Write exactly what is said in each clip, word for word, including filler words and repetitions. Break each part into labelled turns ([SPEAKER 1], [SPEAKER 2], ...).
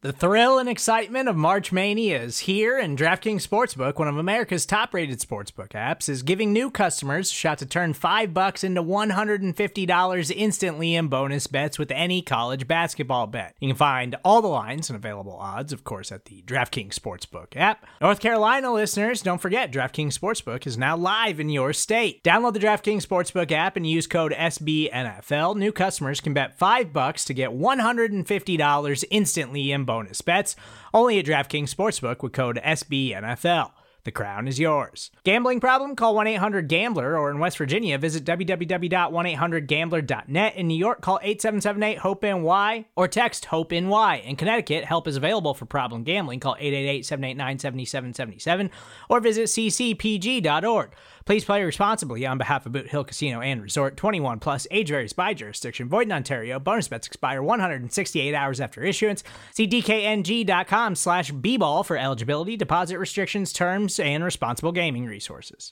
[SPEAKER 1] The thrill and excitement of March Mania is here, and DraftKings Sportsbook, one of America's top-rated sportsbook apps, is giving new customers a shot to turn five bucks into one hundred fifty dollars instantly in bonus bets with any college basketball bet. You can find all the lines and available odds, of course, at the DraftKings Sportsbook app. North Carolina listeners, don't forget, DraftKings Sportsbook is now live in your state. Download the DraftKings Sportsbook app and use code S B N F L. New customers can bet five bucks to get one hundred fifty dollars instantly in bonus bonus bets, only at DraftKings Sportsbook with code S B N F L. The crown is yours. Gambling problem? Call one eight hundred gambler, or in West Virginia, visit w w w dot one eight hundred gambler dot net. In New York, call eight seven seven eight hope N Y or text HOPE-NY. In Connecticut, help is available for problem gambling. Call eight eight eight, seven eight nine, seven seven seven seven or visit c c p g dot org. Please play responsibly on behalf of Boot Hill Casino and Resort. twenty-one plus, age varies by jurisdiction. Void in Ontario. Bonus bets expire one hundred sixty-eight hours after issuance. See d k n g dot com slash b ball for eligibility, deposit restrictions, terms, and responsible gaming resources.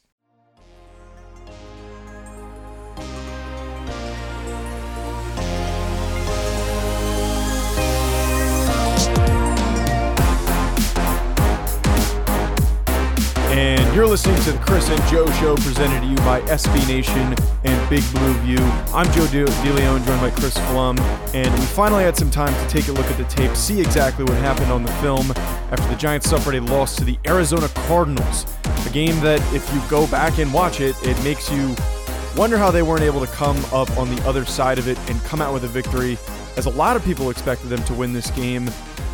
[SPEAKER 2] And you're listening to the Chris and Joe Show, presented to you by S B Nation and Big Blue View. I'm Joe De- DeLeon, joined by Chris Flum, and we finally had some time to take a look at the tape, see exactly what happened on the film after the Giants suffered a loss to the Arizona Cardinals. A game that, if you go back and watch it, it makes you wonder how they weren't able to come up on the other side of it and come out with a victory, as a lot of people expected them to win this game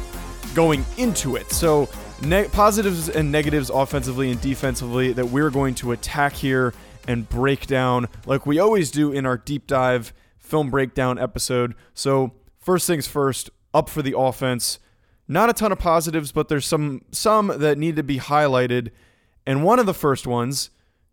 [SPEAKER 2] going into it. So, Ne- positives and negatives offensively and defensively that we're going to attack here and break down like we always do in our deep dive film breakdown episode. So first things first, up for the offense. Not a ton of positives, but there's some some that need to be highlighted. And one of the first ones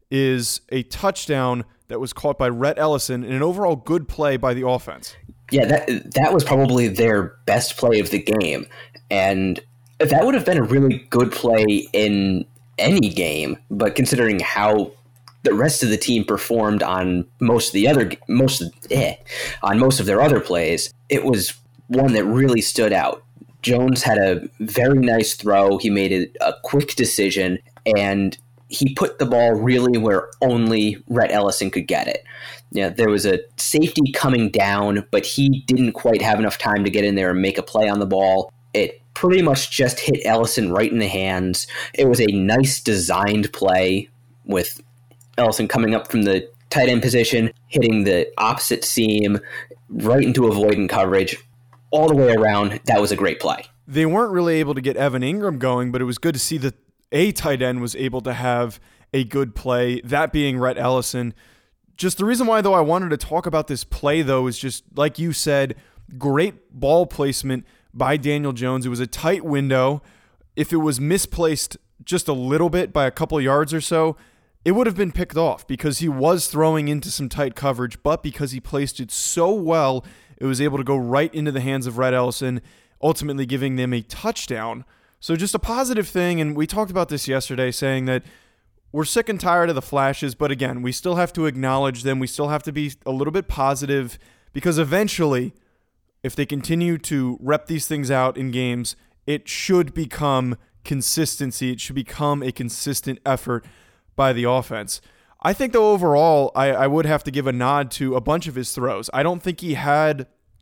[SPEAKER 2] is a touchdown that was caught by Rhett Ellison in an overall good play by the offense.
[SPEAKER 3] Yeah, that that was probably their best play of the game. And that would have been a really good play in any game, but considering how the rest of the team performed on most of the other most of, eh, on most of their other plays, it was one that really stood out. Jones had a very nice throw. He made a, a quick decision, and he put the ball really where only Rhett Ellison could get it. Yeah, there was a safety coming down, but he didn't quite have enough time to get in there and make a play on the ball. It pretty much just hit Ellison right in the hands. It was a nice designed play with Ellison coming up from the tight end position, hitting the opposite seam, right into avoidant coverage, all the way around. That was a great play.
[SPEAKER 2] They weren't really able to get Evan Ingram going, but it was good to see that a tight end was able to have a good play, that being Rhett Ellison. Just the reason why, though, I wanted to talk about this play, though, is just, like you said, great ball placement by Daniel Jones. It was a tight window. If it was misplaced just a little bit by a couple yards or so, it would have been picked off because he was throwing into some tight coverage, but because he placed it so well, it was able to go right into the hands of Rhett Ellison, ultimately giving them a touchdown. So just a positive thing, and we talked about this yesterday, saying that we're sick and tired of the flashes, but again, we still have to acknowledge them. We still have to be a little bit positive because eventually, if they continue to rep these things out in games, it should become consistency. It should become a consistent effort by the offense. I think, though, overall, I, I would have to give a nod to a bunch of his throws. I don't think he had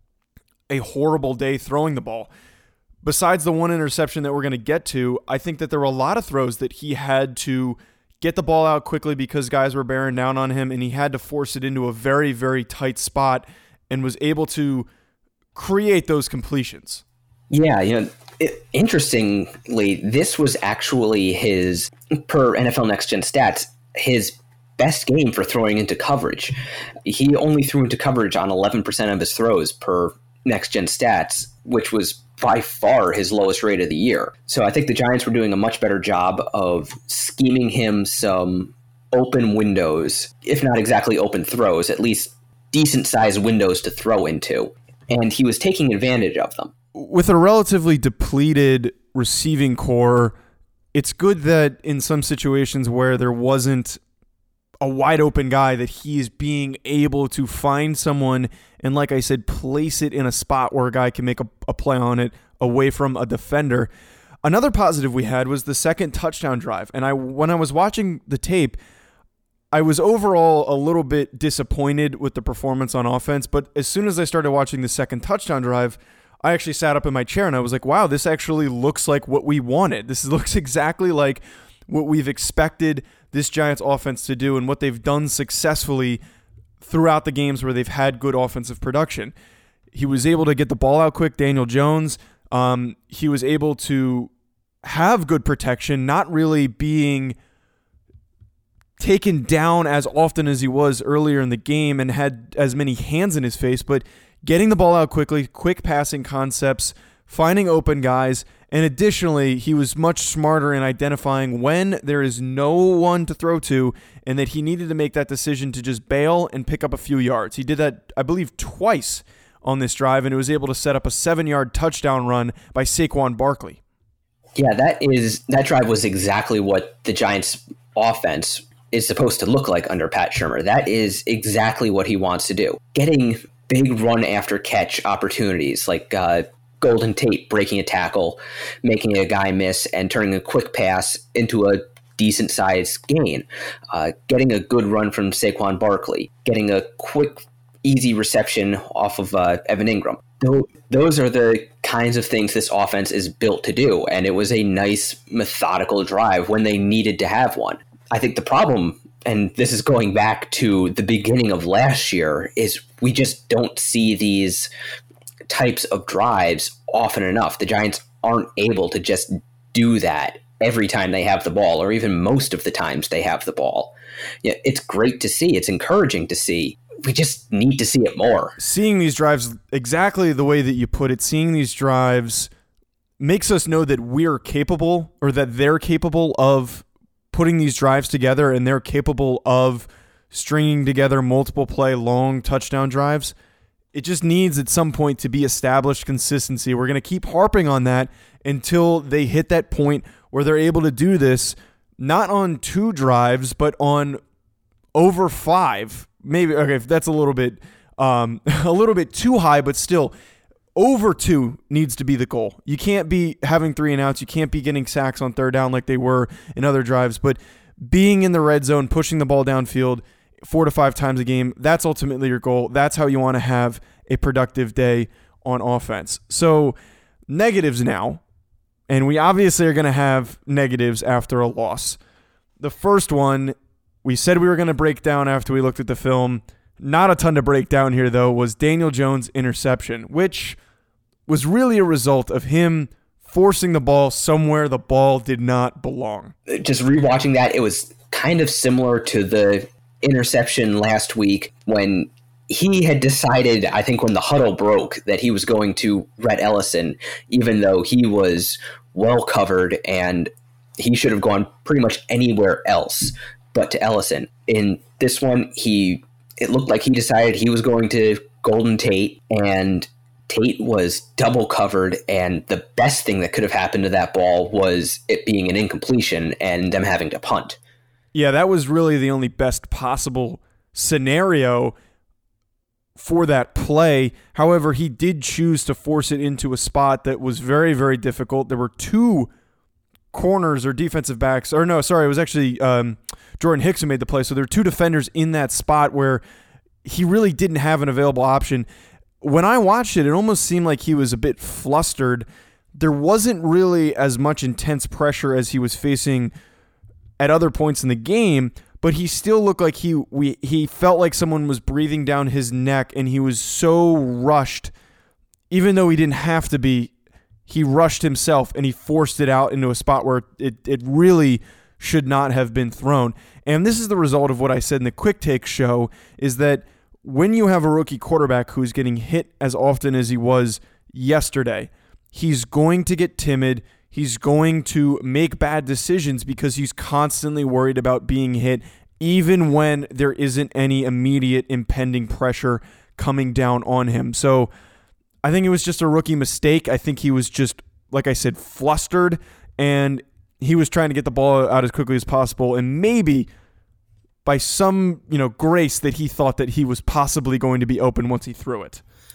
[SPEAKER 2] a horrible day throwing the ball. Besides the one interception that we're going to get to, I think that there were a lot of throws that he had to get the ball out quickly because guys were bearing down on him, and he had to force it into a very, very tight spot and was able to create those completions.
[SPEAKER 3] Yeah, you know, it, interestingly, this was actually his, per N F L Next Gen Stats, his best game for throwing into coverage. He only threw into coverage on eleven percent of his throws per Next Gen Stats, which was by far his lowest rate of the year. So I think the Giants were doing a much better job of scheming him some open windows, if not exactly open throws, at least decent-sized windows to throw into. And he was taking advantage of them.
[SPEAKER 2] With a relatively depleted receiving core, it's good that in some situations where there wasn't a wide open guy, that he's being able to find someone and, like I said, place it in a spot where a guy can make a, a play on it, away from a defender. Another positive we had was the second touchdown drive. And I, when I was watching the tape, I was overall a little bit disappointed with the performance on offense. But as soon as I started watching the second touchdown drive, I actually sat up in my chair and I was like, wow, this actually looks like what we wanted. This looks exactly like what we've expected this Giants offense to do and what they've done successfully throughout the games where they've had good offensive production. He was able to get the ball out quick, Daniel Jones. Um, he was able to have good protection, not really being taken down as often as he was earlier in the game and had as many hands in his face, but getting the ball out quickly, quick passing concepts, finding open guys, and additionally, he was much smarter in identifying when there is no one to throw to and that he needed to make that decision to just bail and pick up a few yards. He did that, I believe, twice on this drive, and he was able to set up a seven-yard touchdown run by Saquon Barkley.
[SPEAKER 3] Yeah, that is that drive was exactly what the Giants' offense is supposed to look like under Pat Shurmur. That is exactly what he wants to do. Getting big run after catch opportunities like uh, Golden Tate breaking a tackle, making a guy miss, and turning a quick pass into a decent sized gain. Uh, getting a good run from Saquon Barkley, getting a quick, easy reception off of uh, Evan Ingram. Those are the kinds of things this offense is built to do, and it was a nice, methodical drive when they needed to have one. I think the problem, and this is going back to the beginning of last year, is we just don't see these types of drives often enough. The Giants aren't able to just do that every time they have the ball, or even most of the times they have the ball. Yeah, it's great to see. It's encouraging to see. We just need to see it more.
[SPEAKER 2] Seeing these drives exactly the way that you put it, seeing these drives makes us know that we're capable, or that they're capable of putting these drives together, and they're capable of stringing together multiple play long touchdown drives. It just needs at some point to be established consistency. We're going to keep harping on that until they hit that point where they're able to do this, not on two drives, but on over five. Maybe, okay, that's a little bit um, a little bit too high, but still, over two needs to be the goal. You can't be having three and outs. You can't be getting sacks on third down like they were in other drives, but being in the red zone, pushing the ball downfield four to five times a game, that's ultimately your goal. That's how you want to have a productive day on offense. So negatives now, and we obviously are going to have negatives after a loss. The first one, we said we were going to break down after we looked at the film. Not a ton to break down here, though, was Daniel Jones' interception, which was really a result of him forcing the ball somewhere the ball did not belong.
[SPEAKER 3] Just rewatching that, it was kind of similar to the interception last week when he had decided, I think when the huddle broke, that he was going to Rhett Ellison, even though he was well covered and he should have gone pretty much anywhere else but to Ellison. In this one, he it looked like he decided he was going to Golden Tate, and Tate was double covered, and the best thing that could have happened to that ball was it being an incompletion and them having to punt.
[SPEAKER 2] Yeah, that was really the only best possible scenario for that play. However, he did choose to force it into a spot that was very, very difficult. There were two corners or defensive backs, or no, sorry, it was actually um, Jordan Hicks who made the play. So there were two defenders in that spot where he really didn't have an available option. When I watched it, it almost seemed like he was a bit flustered. There wasn't really as much intense pressure as he was facing at other points in the game, but he still looked like he we he felt like someone was breathing down his neck, and he was so rushed, even though he didn't have to be. He rushed himself, and he forced it out into a spot where it, it really should not have been thrown. And this is the result of what I said in the Quick Take show, is that when you have a rookie quarterback who's getting hit as often as he was yesterday, he's going to get timid. He's going to make bad decisions because he's constantly worried about being hit, even when there isn't any immediate impending pressure coming down on him. So I think it was just a rookie mistake. I think he was just, like I said, flustered, and he was trying to get the ball out as quickly as possible, and maybe by some, you know, grace that he thought that he was possibly going to be open once he threw it.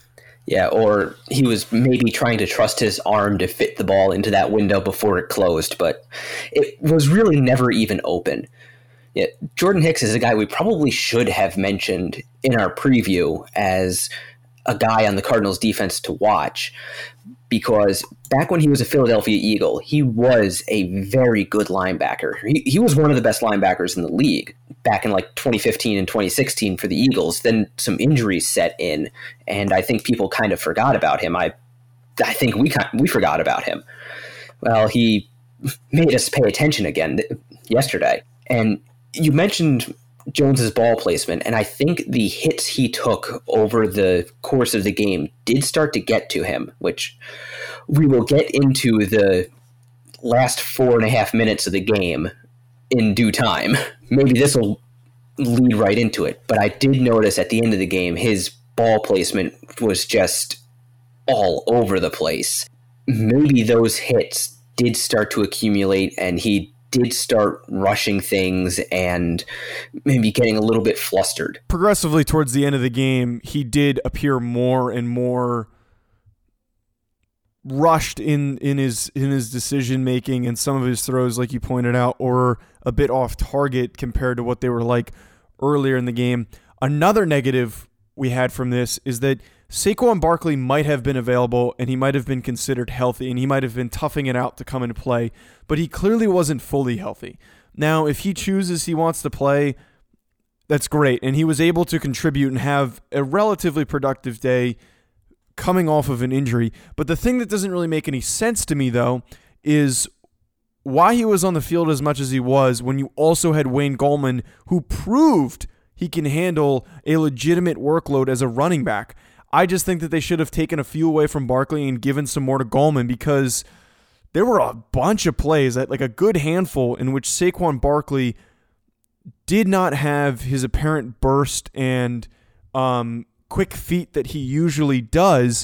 [SPEAKER 3] Yeah, or he was maybe trying to trust his arm to fit the ball into that window before it closed, but it was really never even open. Yeah, Jordan Hicks is a guy we probably should have mentioned in our preview as a guy on the Cardinals defense to watch, because back when he was a Philadelphia Eagle, he was a very good linebacker. He, he was one of the best linebackers in the league back in like twenty fifteen and twenty sixteen for the Eagles. Then some injuries set in, and I think people kind of forgot about him. I I think we we forgot about him. Well, he made us pay attention again yesterday. And you mentioned Jones's ball placement, and I think the hits he took over the course of the game did start to get to him, which we will get into the last four and a half minutes of the game in due time. Maybe this will lead right into it, but I did notice at the end of the game his ball placement was just all over the place. Maybe those hits did start to accumulate, and he did start rushing things and maybe getting a little bit flustered.
[SPEAKER 2] Progressively towards the end of the game, he did appear more and more rushed in, in his in his decision making, and some of his throws, like you pointed out, or a bit off target compared to what they were like earlier in the game. Another negative we had from this is that Saquon Barkley might have been available and he might have been considered healthy and he might have been toughing it out to come into play, but he clearly wasn't fully healthy. Now, if he chooses he wants to play, that's great. And he was able to contribute and have a relatively productive day coming off of an injury. But the thing that doesn't really make any sense to me, though, is why he was on the field as much as he was when you also had Wayne Gallman, who proved he can handle a legitimate workload as a running back. I just think that they should have taken a few away from Barkley and given some more to Gallman, because there were a bunch of plays, like a good handful, in which Saquon Barkley did not have his apparent burst and um, quick feet that he usually does,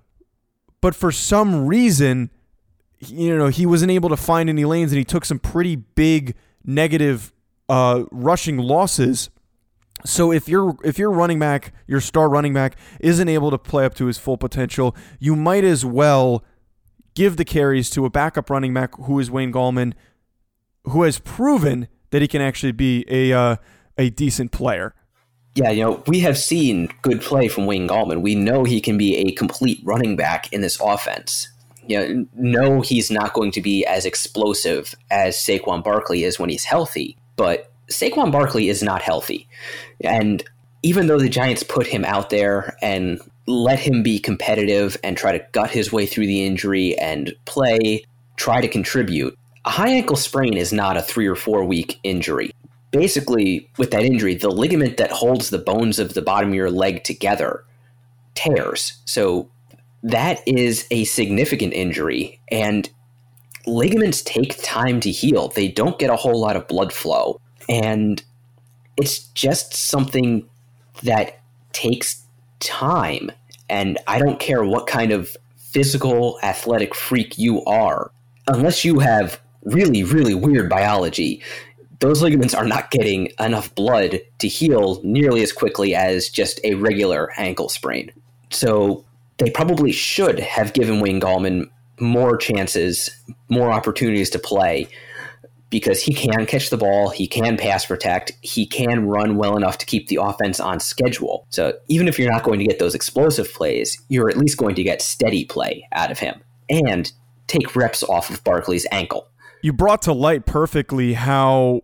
[SPEAKER 2] but for some reason, you know, he wasn't able to find any lanes, and he took some pretty big negative uh, rushing losses. So if you're if your running back, your star running back, isn't able to play up to his full potential, you might as well give the carries to a backup running back who is Wayne Gallman, who has proven that he can actually be a uh, a decent player.
[SPEAKER 3] Yeah, you know, we have seen good play from Wayne Gallman. We know he can be a complete running back in this offense. You know, no, he's not going to be as explosive as Saquon Barkley is when he's healthy, but Saquon Barkley is not healthy. And even though the Giants put him out there and let him be competitive and try to gut his way through the injury and play, try to contribute, a high ankle sprain is not a three or four week injury. Basically, with that injury, the ligament that holds the bones of the bottom of your leg together tears. So that is a significant injury, and ligaments take time to heal. They don't get a whole lot of blood flow. And it's just something that takes time. And I don't care what kind of physical athletic freak you are, unless you have really, really weird biology, those ligaments are not getting enough blood to heal nearly as quickly as just a regular ankle sprain. So they probably should have given Wayne Gallman more chances, more opportunities to play, because he can catch the ball, he can pass protect, he can run well enough to keep the offense on schedule. So even if you're not going to get those explosive plays, you're at least going to get steady play out of him and take reps off of Barkley's ankle.
[SPEAKER 2] You brought to light perfectly how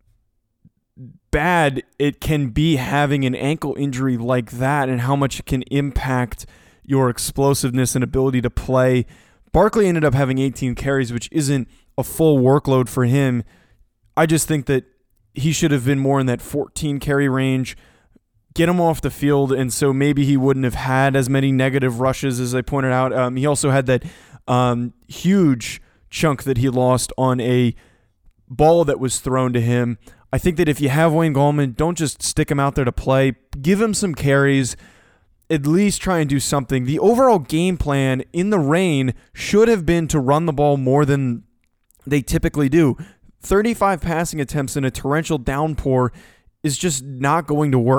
[SPEAKER 2] bad it can be having an ankle injury like that and how much it can impact your explosiveness and ability to play. Barkley ended up having eighteen carries, which isn't a full workload for him. I just think that he should have been more in that fourteen carry range, get him off the field, and so maybe he wouldn't have had as many negative rushes as I pointed out. Um, he also had that um, huge chunk that he lost on a ball that was thrown to him. I think that if you have Wayne Gallman, don't just stick him out there to play. Give him some carries. At least try and do something. The overall game plan in the rain should have been to run the ball more than they typically do. thirty-five passing attempts in a torrential downpour is just not going to work.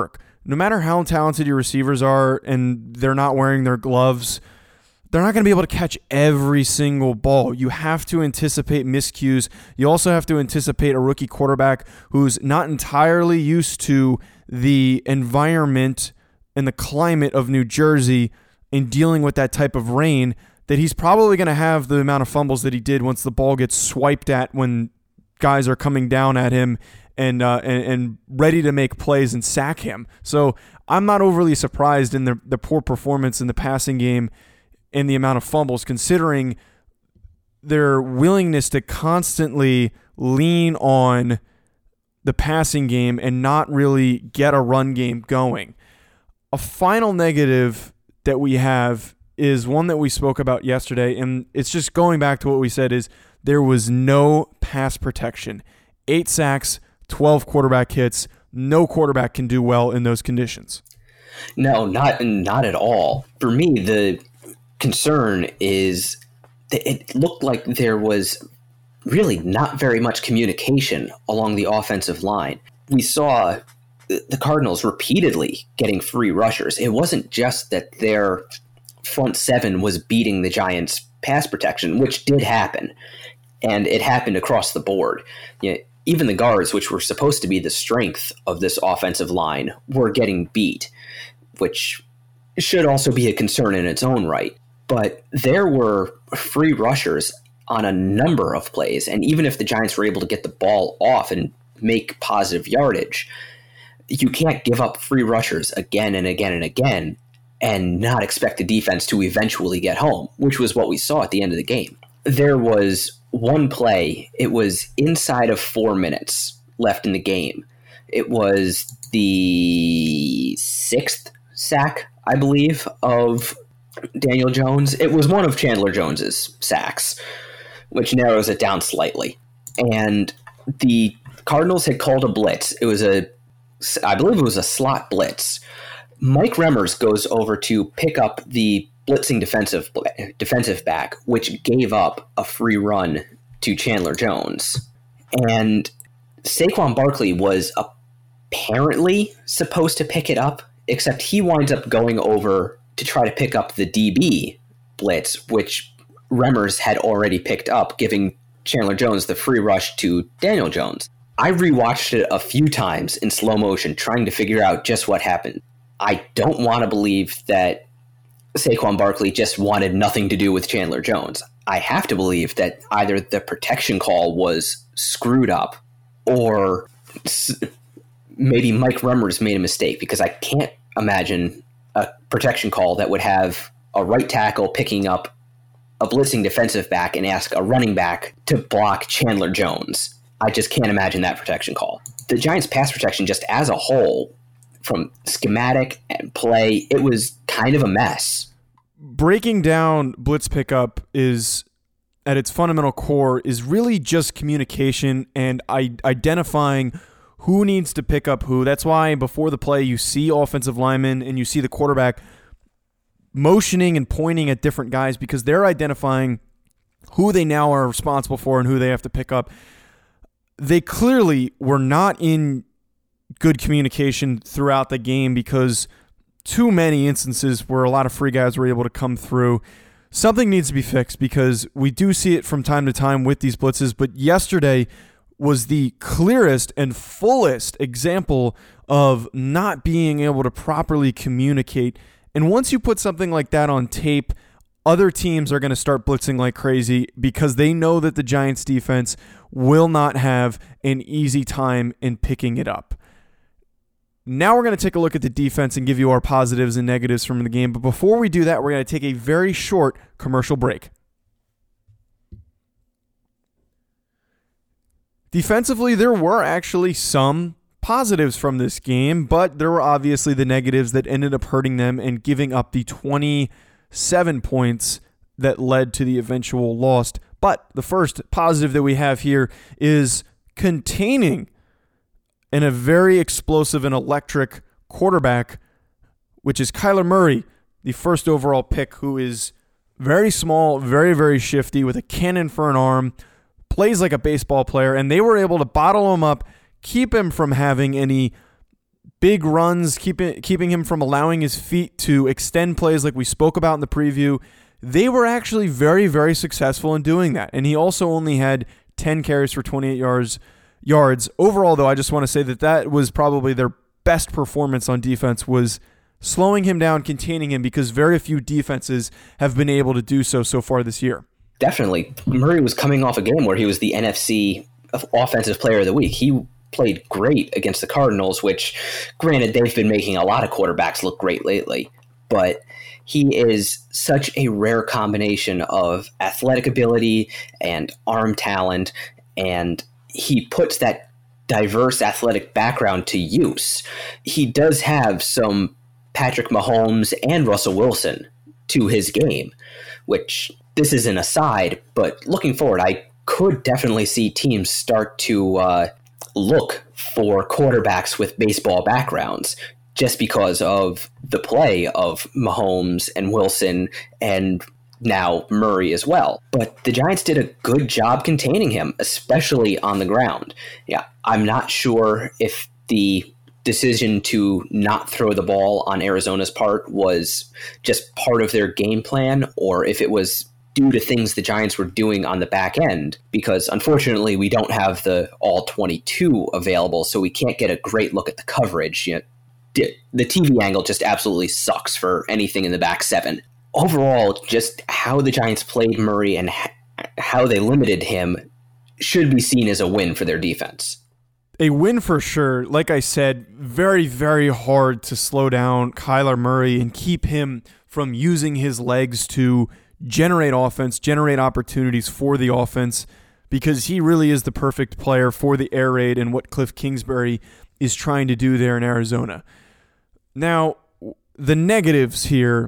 [SPEAKER 2] no matter how talented your receivers are and they're not wearing their gloves, they're not going to be able to catch every single ball. You have to anticipate miscues. You also have to anticipate a rookie quarterback who's not entirely used to the environment and the climate of New Jersey in dealing with that type of rain, that he's probably going to have the amount of fumbles that he did once the ball gets swiped at when guys are coming down at him and, uh, and and ready to make plays and sack him. So I'm not overly surprised in the, the poor performance in the passing game and the amount of fumbles, considering their willingness to constantly lean on the passing game and not really get a run game going. A final negative that we have is one that we spoke about yesterday, and it's just going back to what we said, is there was no pass protection. Eight sacks, twelve quarterback hits. No quarterback can do well in those conditions.
[SPEAKER 3] No, not not at all. For me, the concern is that it looked like there was really not very much communication along the offensive line. We saw the Cardinals repeatedly getting free rushers. It wasn't just that their front seven was beating the Giants' pass protection, which did happen, and it happened across the board. You know, even the guards, which were supposed to be the strength of this offensive line, were getting beat, which should also be a concern in its own right. But there were free rushers on a number of plays, and even if the Giants were able to get the ball off and make positive yardage, you can't give up free rushers again and again and again and not expect the defense to eventually get home, which was what we saw at the end of the game. There was one play, it was inside of four minutes left in the game. It was the sixth sack, I believe, of Daniel Jones. It was one of Chandler Jones's sacks, which narrows it down slightly. And the Cardinals had called a blitz. It was a, I believe it was a slot blitz. Mike Remmers goes over to pick up the blitzing defensive defensive back, which gave up a free run to Chandler Jones. And Saquon Barkley was apparently supposed to pick it up, except he winds up going over to try to pick up the D B blitz, which Remmers had already picked up, giving Chandler Jones the free rush to Daniel Jones. I rewatched it a few times in slow motion, trying to figure out just what happened. I don't want to believe that Saquon Barkley just wanted nothing to do with Chandler Jones. I have to believe that either the protection call was screwed up or maybe Mike Remmers made a mistake, because I can't imagine a protection call that would have a right tackle picking up a blitzing defensive back and ask a running back to block Chandler Jones. I just can't imagine that protection call. The Giants' pass protection just as a whole, from schematic and play, it was kind of a mess.
[SPEAKER 2] Breaking down blitz pickup is, at its fundamental core, is really just communication and I- identifying who needs to pick up who. That's why before the play you see offensive linemen and you see the quarterback motioning and pointing at different guys, because they're identifying who they now are responsible for and who they have to pick up. They clearly were not in good communication throughout the game, because too many instances where a lot of free guys were able to come through. Something needs to be fixed, because we do see it from time to time with these blitzes, but yesterday was the clearest and fullest example of not being able to properly communicate. And once you put something like that on tape, other teams are going to start blitzing like crazy, because they know that the Giants defense will not have an easy time in picking it up. Now we're going to take a look at the defense and give you our positives and negatives from the game. But before we do that, we're going to take a very short commercial break. Defensively, there were actually some positives from this game, but there were obviously the negatives that ended up hurting them and giving up the twenty-seven points that led to the eventual loss. But the first positive that we have here is containing and a very explosive and electric quarterback, which is Kyler Murray, the first overall pick, who is very small, very, very shifty, with a cannon for an arm, plays like a baseball player, and they were able to bottle him up, keep him from having any big runs, keeping keeping him from allowing his feet to extend plays like we spoke about in the preview. They were actually very, very successful in doing that. And he also only had ten carries for twenty-eight yards. Yards. Overall, though, I just want to say that that was probably their best performance on defense, was slowing him down, containing him, because very few defenses have been able to do so so far this year.
[SPEAKER 3] Definitely. Murray was coming off a game where he was the N F C Offensive Player of the Week. He played great against the Cardinals, which, granted, they've been making a lot of quarterbacks look great lately, but he is such a rare combination of athletic ability and arm talent, and he puts that diverse athletic background to use. He does have some Patrick Mahomes and Russell Wilson to his game, which this is an aside, but looking forward, I could definitely see teams start to uh, look for quarterbacks with baseball backgrounds just because of the play of Mahomes and Wilson and now Murray as well. But the Giants did a good job containing him, especially on the ground. Yeah, I'm not sure if the decision to not throw the ball on Arizona's part was just part of their game plan, or if it was due to things the Giants were doing on the back end, because unfortunately we don't have the all twenty-two available, so we can't get a great look at the coverage. You know, the T V angle just absolutely sucks for anything in the back seven. Overall, just how the Giants played Murray and how they limited him should be seen as a win for their defense.
[SPEAKER 2] A win for sure. Like I said, very, very hard to slow down Kyler Murray and keep him from using his legs to generate offense, generate opportunities for the offense, because he really is the perfect player for the air raid and what Cliff Kingsbury is trying to do there in Arizona. Now, the negatives here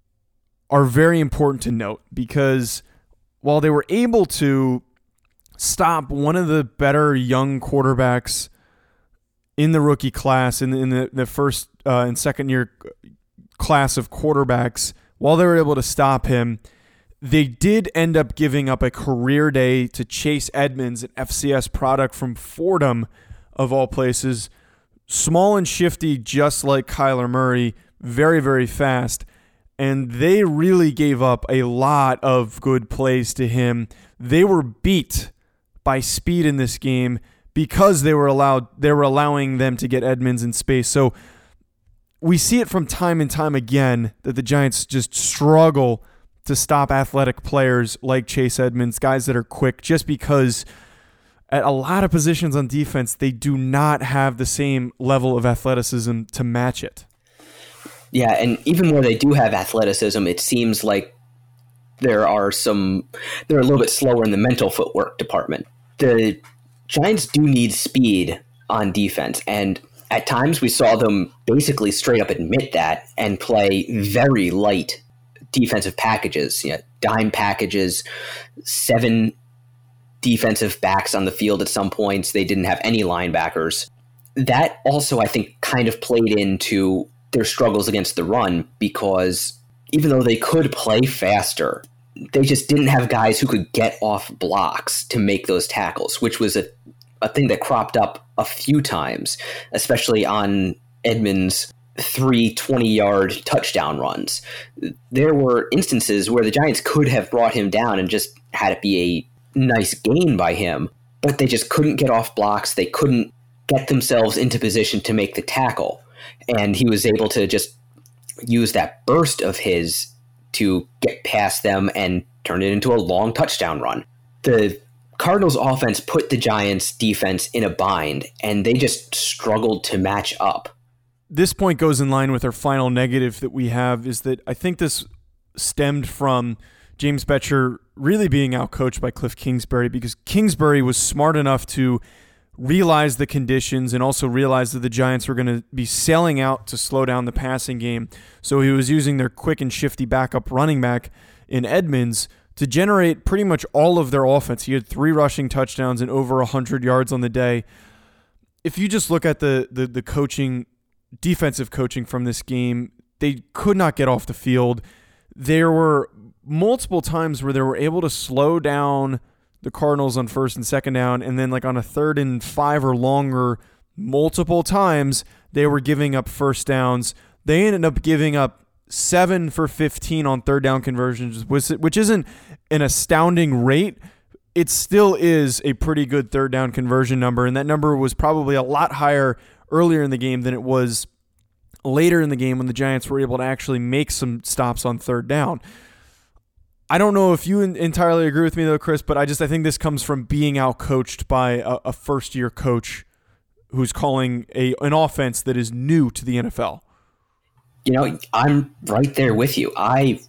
[SPEAKER 2] are very important to note, because while they were able to stop one of the better young quarterbacks in the rookie class, in the, in the, the first uh, and second year class of quarterbacks, while they were able to stop him, they did end up giving up a career day to Chase Edmonds, an F C S product from Fordham, of all places. Small and shifty, just like Kyler Murray, very, very fast. And they really gave up a lot of good plays to him. They were beat by speed in this game because they were allowed they were allowing them to get Edmonds in space. So we see it from time and time again that the Giants just struggle to stop athletic players like Chase Edmonds, guys that are quick, just because at a lot of positions on defense, they do not have the same level of athleticism to match it.
[SPEAKER 3] Yeah, and even where they do have athleticism, it seems like there are some, they're a little bit slower in the mental footwork department. The Giants do need speed on defense, and at times we saw them basically straight up admit that and play very light defensive packages, you know, dime packages, seven defensive backs on the field at some points. They didn't have any linebackers. That also, I think, kind of played into their struggles against the run, because even though they could play faster, they just didn't have guys who could get off blocks to make those tackles, which was a, a thing that cropped up a few times, especially on Edmonds' three twenty-yard touchdown runs. There were instances where the Giants could have brought him down and just had it be a nice gain by him, but they just couldn't get off blocks. They couldn't get themselves into position to make the tackle. And he was able to just use that burst of his to get past them and turn it into a long touchdown run. The Cardinals offense put the Giants defense in a bind, and they just struggled to match up.
[SPEAKER 2] This point goes in line with our final negative that we have, is that I think this stemmed from James Bettcher really being outcoached by Cliff Kingsbury, because Kingsbury was smart enough to realize the conditions and also realize that the Giants were going to be sailing out to slow down the passing game. So he was using their quick and shifty backup running back in Edmonds to generate pretty much all of their offense. He had three rushing touchdowns and over one hundred yards on the day. If you just look at the, the, the coaching, defensive coaching from this game, they could not get off the field. There were multiple times where they were able to slow down the Cardinals on first and second down, and then like on a third and five or longer, multiple times they were giving up first downs. They ended up giving up seven for fifteen on third down conversions, which isn't an astounding rate. It still is a pretty good third down conversion number, and that number was probably a lot higher earlier in the game than it was later in the game when the Giants were able to actually make some stops on third down. I don't know if you entirely agree with me though, Chris, but I just I think this comes from being outcoached by a, a first-year coach who's calling a an offense that is new to the N F L.
[SPEAKER 3] You know, I'm right there with you. I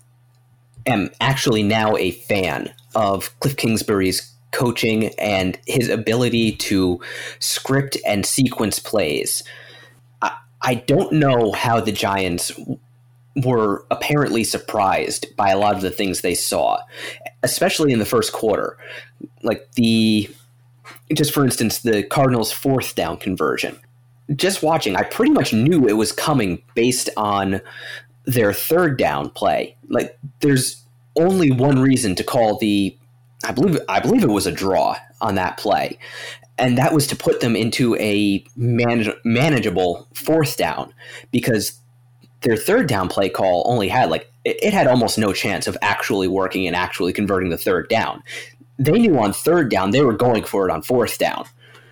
[SPEAKER 3] am actually now a fan of Cliff Kingsbury's coaching and his ability to script and sequence plays. I, I don't know how the Giants were apparently surprised by a lot of the things they saw, especially in the first quarter. Like the, just for instance, the Cardinals' fourth down conversion. Just watching, I pretty much knew it was coming based on their third down play. Like there's only one reason to call the, I believe, I believe it was a draw on that play. And that was to put them into a manage, manageable fourth down, because their third down play call only had like, it, it had almost no chance of actually working and actually converting the third down. They knew on third down, they were going for it on fourth down.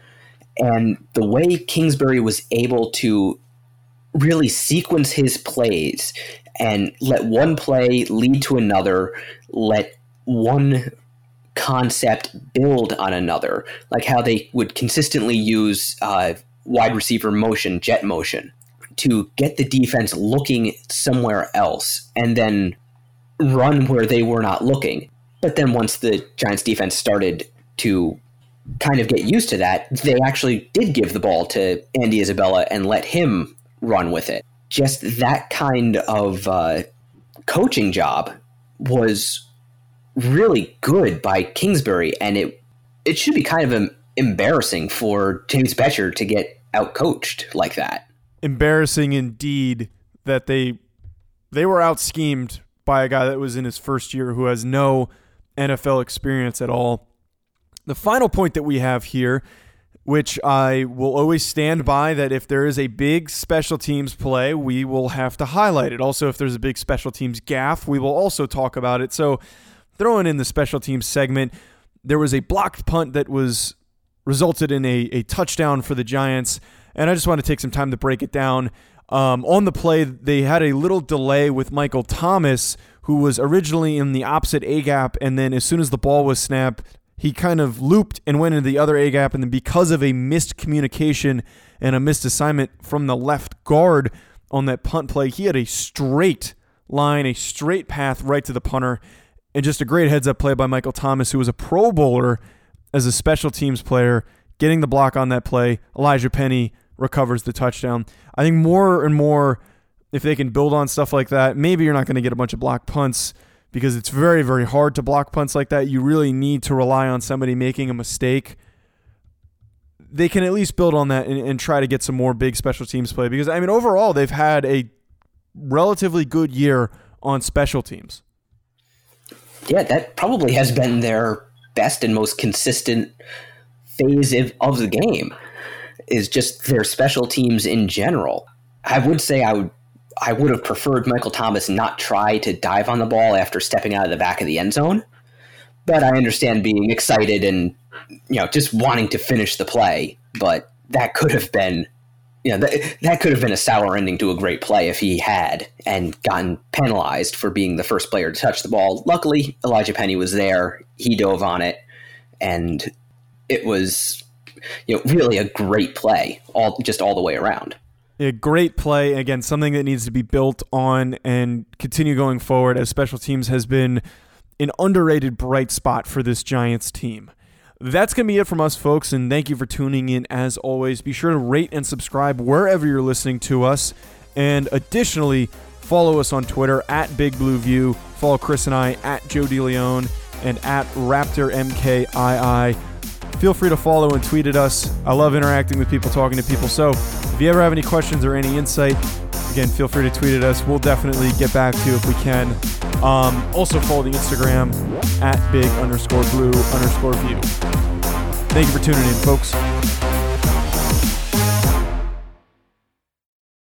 [SPEAKER 3] And the way Kingsbury was able to really sequence his plays and let one play lead to another, let one concept build on another, like how they would consistently use uh, wide receiver motion, jet motion, to get the defense looking somewhere else and then run where they were not looking. But then once the Giants defense started to kind of get used to that, they actually did give the ball to Andy Isabella and let him run with it. Just that kind of uh, coaching job was really good by Kingsbury, and it it should be kind of embarrassing for James Bettcher to get outcoached like that.
[SPEAKER 2] Embarrassing indeed that they they were out-schemed by a guy that was in his first year who has no N F L experience at all. The final point that we have here, which I will always stand by, that if there is a big special teams play, we will have to highlight it. Also, if there's a big special teams gaffe, we will also talk about it. So throwing in the special teams segment, there was a blocked punt that was resulted in a, a touchdown for the Giants, and I just want to take some time to break it down. Um, on the play, they had a little delay with Michael Thomas, who was originally in the opposite A-gap, and then as soon as the ball was snapped, he kind of looped and went into the other A-gap, and then because of a missed communication and a missed assignment from the left guard on that punt play, he had a straight line, a straight path right to the punter, and just a great heads-up play by Michael Thomas, who was a Pro Bowler as a special teams player, getting the block on that play. Elijah Penny recovers the touchdown. I think more and more, if they can build on stuff like that, maybe you're not going to get a bunch of block punts, because it's very, very hard to block punts like that. You really need to rely on somebody making a mistake. They can at least build on that and, and try to get some more big special teams play, because, I mean, overall, they've had a relatively good year on special teams.
[SPEAKER 3] Yeah, that probably has been their best and most consistent phase of the game, is just their special teams in general. I would say I would I would have preferred Michael Thomas not try to dive on the ball after stepping out of the back of the end zone, but I understand being excited and, you know, just wanting to finish the play. But that could have been, you know, that, that could have been a sour ending to a great play if he had and gotten penalized for being the first player to touch the ball. Luckily, Elijah Penny was there. He dove on it, and it was, you know, really a great play, all just all the way around.
[SPEAKER 2] A great play. Again, something that needs to be built on and continue going forward, as special teams has been an underrated bright spot for this Giants team. That's going to be it from us, folks, and thank you for tuning in as always. Be sure to rate and subscribe wherever you're listening to us, and additionally, follow us on Twitter at Big Blue View. Follow Chris and I at Joe DeLeon and at Raptor M K I I. Feel free to follow and tweet at us. I love interacting with people, talking to people. So if you ever have any questions or any insight, again, feel free to tweet at us. We'll definitely get back to you if we can. Um, also follow the Instagram at big underscore blue underscore view. Thank you for tuning in, folks.